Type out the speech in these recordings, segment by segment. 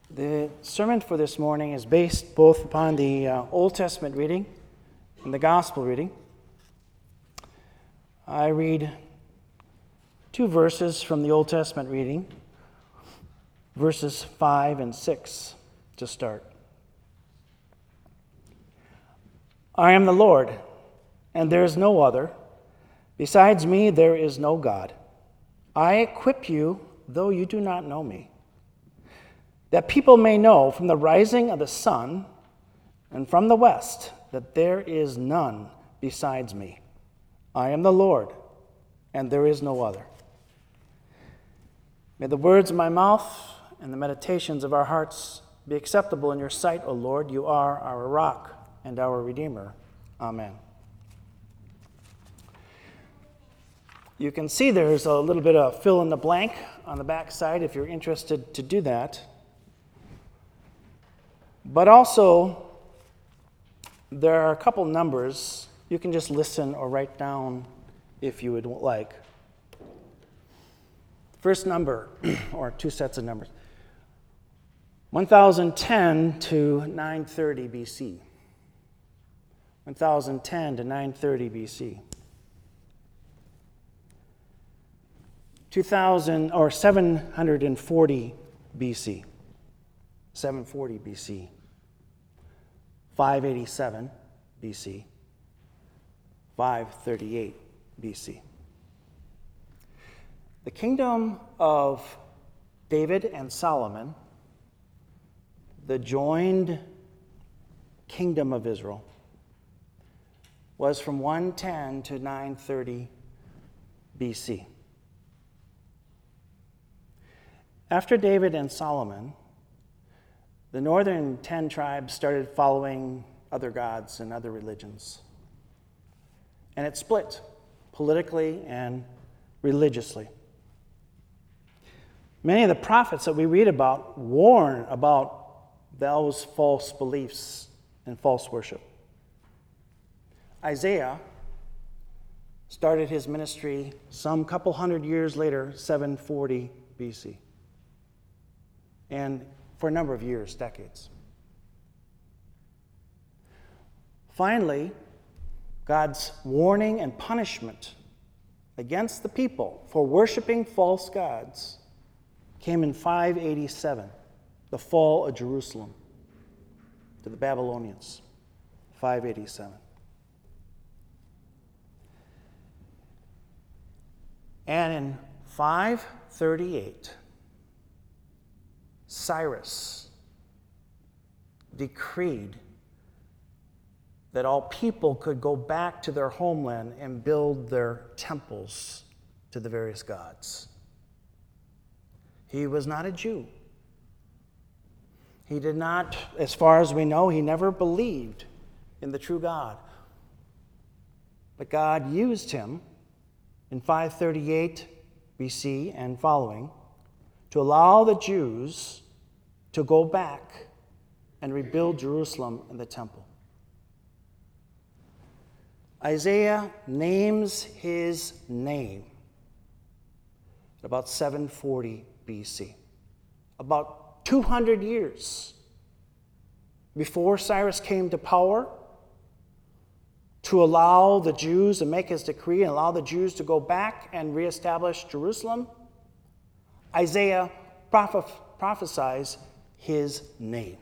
The sermon for this morning is based both upon the Old Testament reading and the Gospel reading. I read two verses from the Old Testament reading, verses 5 and 6 to start. I am the Lord, and there is no other. Besides me, there is no God. I equip you, though you do not know me, that people may know from the rising of the sun and from the west that there is none besides me. I am the Lord, and there is no other. May the words of my mouth and the meditations of our hearts be acceptable in your sight, O Lord. You are our rock and our Redeemer. Amen. You can see there's a little bit of fill in the blank on the back side if you're interested to do that. But also, there are a couple numbers. You can just listen or write down if you would like. First number, or two sets of numbers, 1010 to 930 BC. 1010 to 930 BC. 740 BC. 740 BC, 587 BC, 538 BC. The kingdom of David and Solomon, the joined kingdom of Israel, was from 110 to 930 BC. After David and Solomon, the northern 10 tribes started following other gods and other religions. And it split politically and religiously. Many of the prophets that we read about warn about those false beliefs and false worship. Isaiah started his ministry some couple hundred years later, 740 BC. And for a number of years, decades. Finally, God's warning and punishment against the people for worshiping false gods came in 587, the fall of Jerusalem to the Babylonians, 587. And in 538, Cyrus decreed that all people could go back to their homeland and build their temples to the various gods. He was not a Jew. He did not, as far as we know, he never believed in the true God. But God used him in 538 BC and following to allow the Jews to go back and rebuild Jerusalem and the temple. Isaiah names his name at about 740 BC, about 200 years before Cyrus came to power, to allow the Jews to make his decree and allow the Jews to go back and reestablish Jerusalem. Isaiah prophesies his name.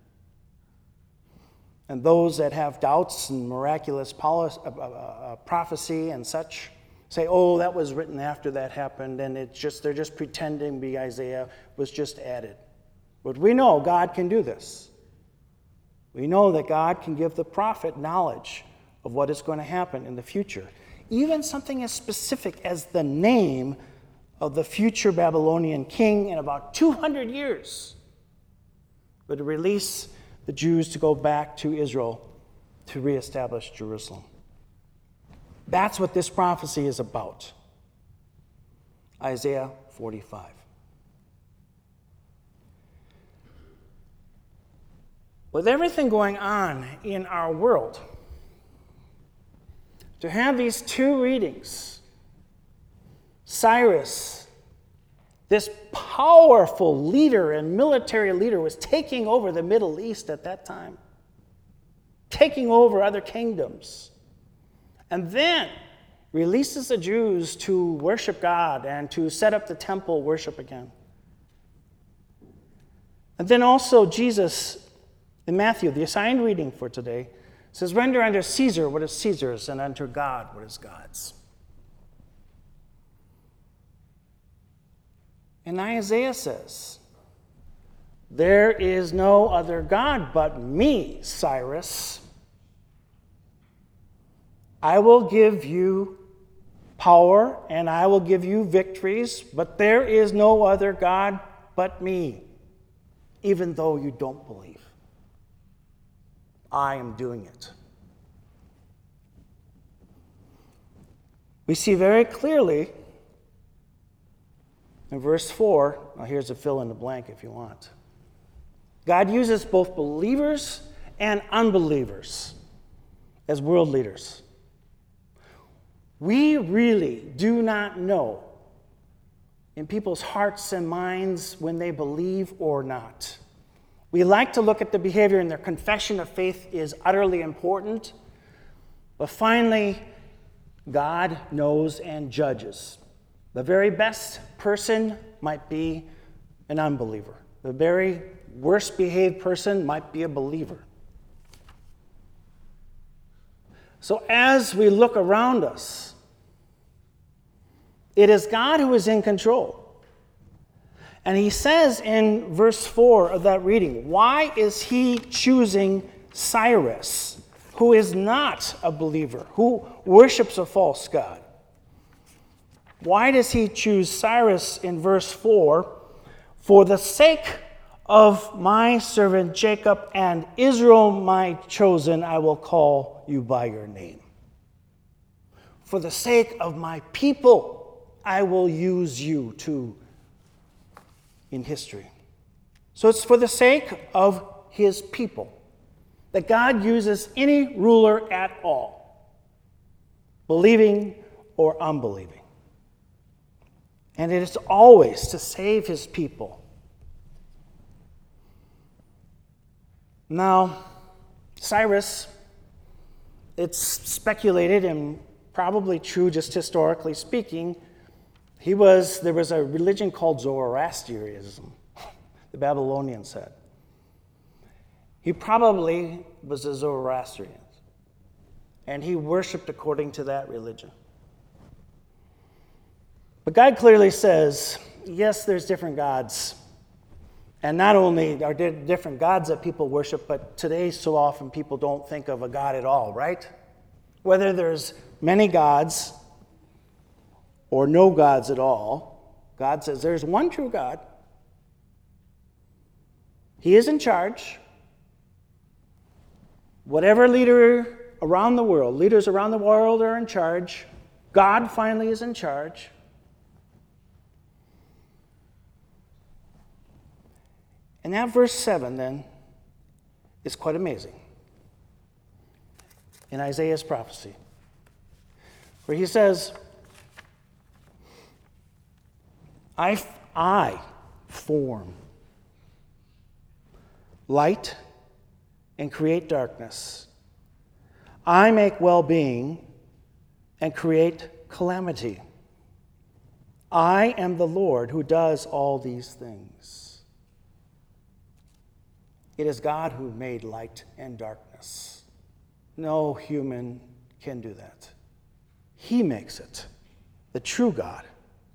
And those that have doubts in miraculous prophecy and such say, oh, that was written after that happened, and they're just pretending to be Isaiah, was just added. But we know God can do this. We know that God can give the prophet knowledge of what is going to happen in the future. Even something as specific as the name of the future Babylonian king in about 200 years would release the Jews to go back to Israel to reestablish Jerusalem. That's what this prophecy is about. Isaiah 45. With everything going on in our world, to have these two readings, Cyrus This powerful leader and military leader was taking over the Middle East at that time, taking over other kingdoms, and then releases the Jews to worship God and to set up the temple worship again. And then also Jesus, in Matthew, the assigned reading for today, says, "Render unto Caesar what is Caesar's, and unto God what is God's." And Isaiah says, "There is no other God but me, Cyrus. I will give you power and I will give you victories, but there is no other God but me, even though you don't believe. I am doing it." We see very clearly in verse 4, now here's a fill in the blank if you want. God uses both believers and unbelievers as world leaders. We really do not know in people's hearts and minds when they believe or not. We like to look at the behavior, and their confession of faith is utterly important. But finally, God knows and judges. The very best person might be an unbeliever. The very worst behaved person might be a believer. So as we look around us, it is God who is in control. And he says in verse 4 of that reading, why is he choosing Cyrus, who is not a believer, who worships a false god? Why does he choose Cyrus in verse 4? For the sake of my servant Jacob and Israel my chosen, I will call you by your name. For the sake of my people, I will use you too in history. So it's for the sake of his people that God uses any ruler at all, believing or unbelieving. And it is always to save his people. Now, Cyrus, it's speculated and probably true just historically speaking, there was a religion called Zoroastrianism, the Babylonians said. He probably was a Zoroastrian, and he worshipped according to that religion. But God clearly says, yes, there's different gods. And not only are there different gods that people worship, but today so often people don't think of a God at all, right? Whether there's many gods or no gods at all, God says there's one true God. He is in charge. Whatever leaders around the world are in charge. God finally is in charge. And that verse 7 then is quite amazing in Isaiah's prophecy, where he says, I form light and create darkness. I make well-being and create calamity. I am the Lord who does all these things. It is God who made light and darkness. No human can do that. He makes it, the true God.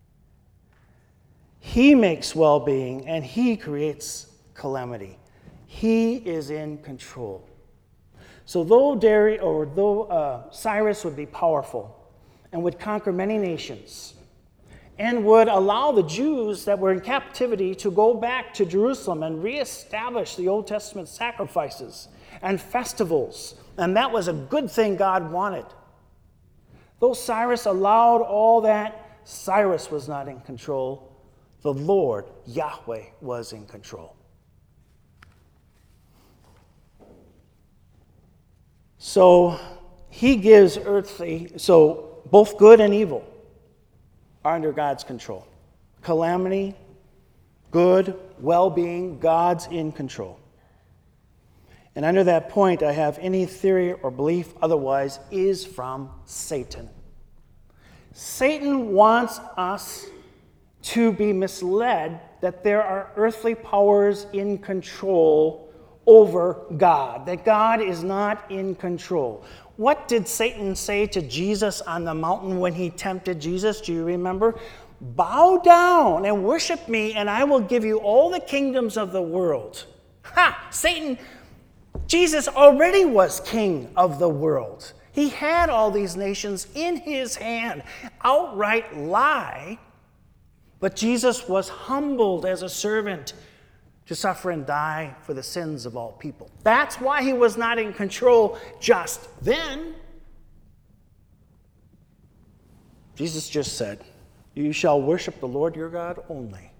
He makes well-being and he creates calamity. He is in control. So though Cyrus would be powerful and would conquer many nations and would allow the Jews that were in captivity to go back to Jerusalem and reestablish the Old Testament sacrifices and festivals, and that was a good thing God wanted. Though Cyrus allowed all that, Cyrus was not in control. The Lord, Yahweh, was in control. So he gives both good and evil are under God's control. calamity, good, well-being, God's in control. And under that point, I have any theory or belief otherwise is from Satan. Satan wants us to be misled that there are earthly powers in control over God, that God is not in control. What did Satan say to Jesus on the mountain when he tempted Jesus? Do you remember? Bow down and worship me, and I will give you all the kingdoms of the world. Ha! Satan, Jesus already was king of the world. He had all these nations in his hand. Outright lie. But Jesus was humbled as a servant to suffer and die for the sins of all people. That's why he was not in control just then. Jesus just said, "You shall worship the Lord your God only."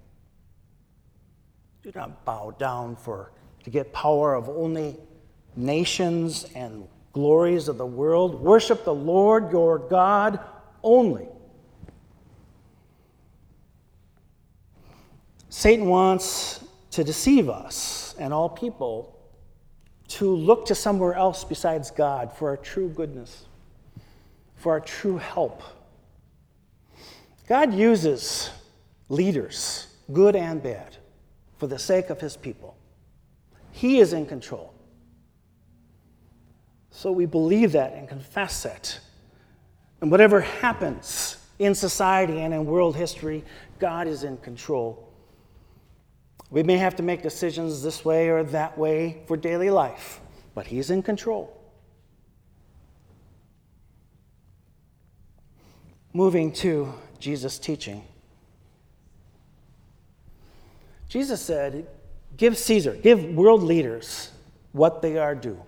Do not bow down to get power of only nations and glories of the world. Worship the Lord your God only. Satan wants to deceive us and all people to look to somewhere else besides God for our true goodness, for our true help. God uses leaders, good and bad, for the sake of his people. He is in control. So we believe that and confess that. And whatever happens in society and in world history, God is in control. We may have to make decisions this way or that way for daily life, but he's in control. Moving to Jesus' teaching. Jesus said, give world leaders what they are due.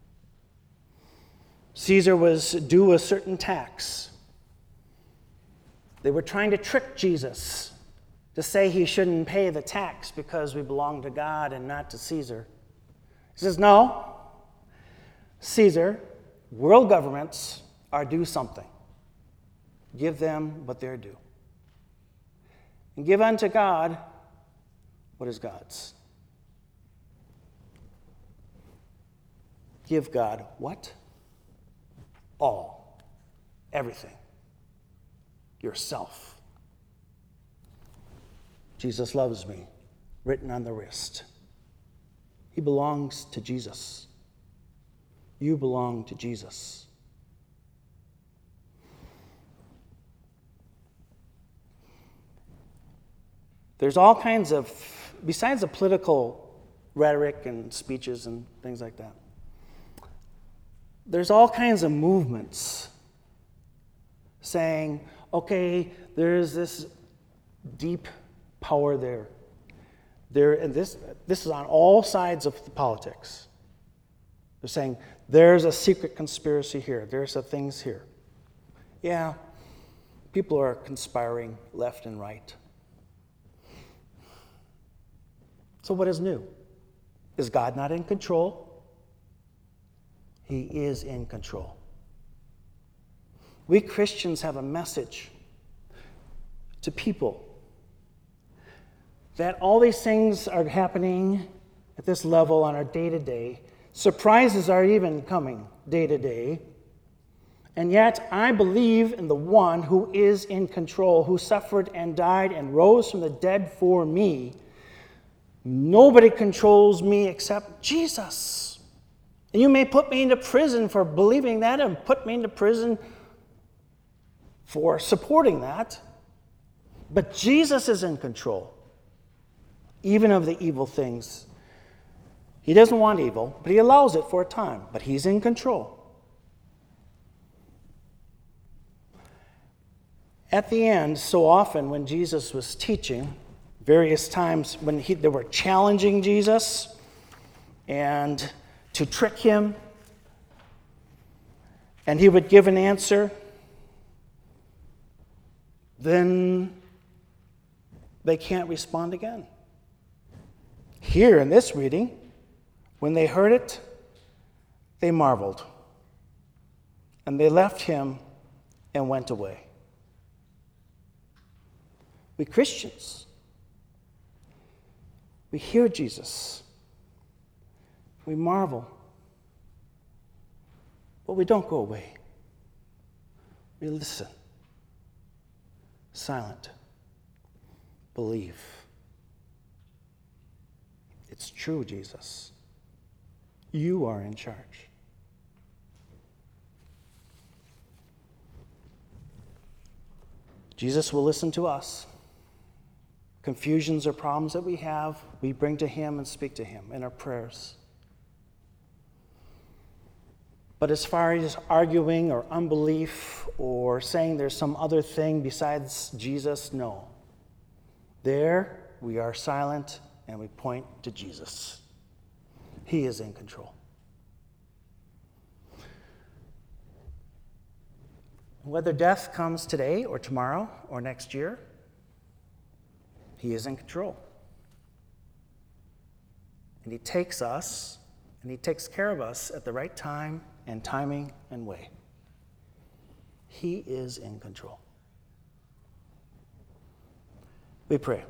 Caesar was due a certain tax. They were trying to trick Jesus to say he shouldn't pay the tax because we belong to God and not to Caesar. He says, no, Caesar, world governments are due something. Give them what they're due. And give unto God what is God's. Give God what? All. Everything. Yourself. Jesus loves me, written on the wrist. He belongs to Jesus. You belong to Jesus. There's all kinds of, besides the political rhetoric and speeches and things like that, there's all kinds of movements saying, okay, there's this deep power there. And this is on all sides of the politics. They're saying, there's a secret conspiracy here. There's some things here. Yeah, people are conspiring left and right. So what is new? Is God not in control? He is in control. We Christians have a message to people that all these things are happening at this level on our day-to-day. Surprises are even coming day-to-day. And yet I believe in the one who is in control, who suffered and died and rose from the dead for me. Nobody controls me except Jesus. And you may put me into prison for believing that and put me into prison for supporting that. But Jesus is in control, even of the evil things. He doesn't want evil, but he allows it for a time. But he's in control. At the end, so often when Jesus was teaching, various times when they were challenging Jesus and to trick him, and he would give an answer, then they can't respond again. Here in this reading, when they heard it, they marveled. And they left him and went away. We Christians, we hear Jesus. We marvel. But we don't go away. We listen. Silent. Believe. It's true, Jesus. You are in charge. Jesus will listen to us. Confusions or problems that we have, we bring to him and speak to him in our prayers. But as far as arguing or unbelief or saying there's some other thing besides Jesus, no. There we are silent and we point to Jesus. He is in control. Whether death comes today or tomorrow or next year, he is in control. And he takes us and he takes care of us at the right time and timing and way. He is in control. We pray.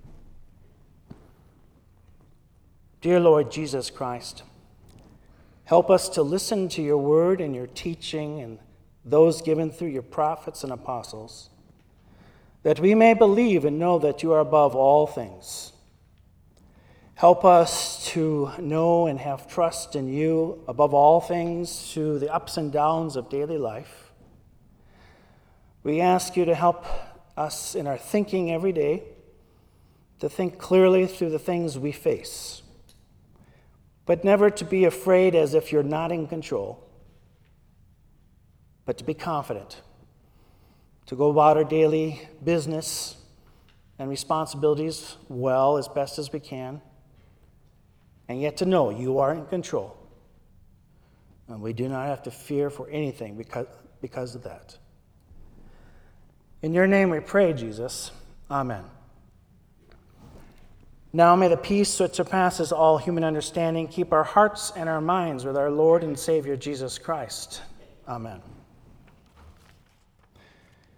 Dear Lord Jesus Christ, help us to listen to your word and your teaching and those given through your prophets and apostles, that we may believe and know that you are above all things. Help us to know and have trust in you above all things through the ups and downs of daily life. We ask you to help us in our thinking every day, to think clearly through the things we face, but never to be afraid as if you're not in control, but to be confident, to go about our daily business and responsibilities well as best as we can, and yet to know you are in control. And we do not have to fear for anything because of that. In your name we pray, Jesus. Amen. Now may the peace which surpasses all human understanding keep our hearts and our minds with our Lord and Savior Jesus Christ. Amen.